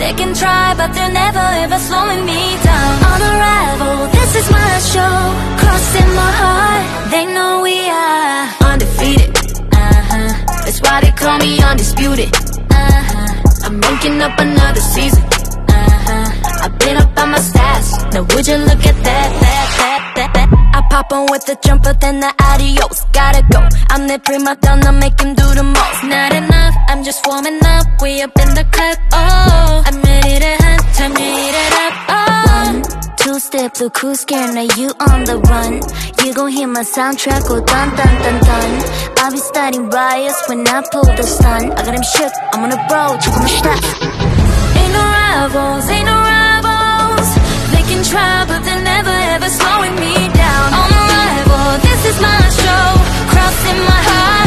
They can try, but they're never ever slowing me down. On arrival, this is my show. Crossing my heart, they know we are undefeated. That's why they call me undisputed. I'm making up another season. I've been up on my stats. Now would you look at that. I pop on with the jumper, then the adios. Gotta go, I'm the prima donna, make him do the most. Not enough, I'm just warming up. We up in the cut, oh, I'm ready to hunt, time to eat it up, oh. 2-step to cruise scare, now you on the run. You gon' hear my soundtrack go dun dun dun dun. I'll be starting riots when I pull the stun. I got him shook, I'm on a road, check my stuff. Ain't no rivals, ain't no rivals. They can try, but they're never ever slowing me down. On arrival, this is my show. Crossing my heart.